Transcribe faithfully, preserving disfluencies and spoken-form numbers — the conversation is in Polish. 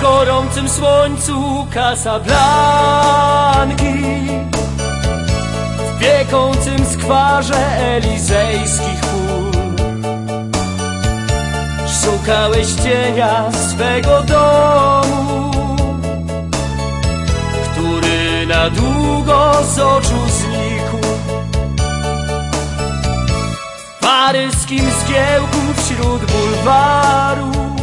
gorącym słońcu Casablanki, w piekącym skwarze elizejskich pól. Szukałeś cienia swego domu, który na długo z oczu znikł. W paryskim zgiełku wśród bulwaru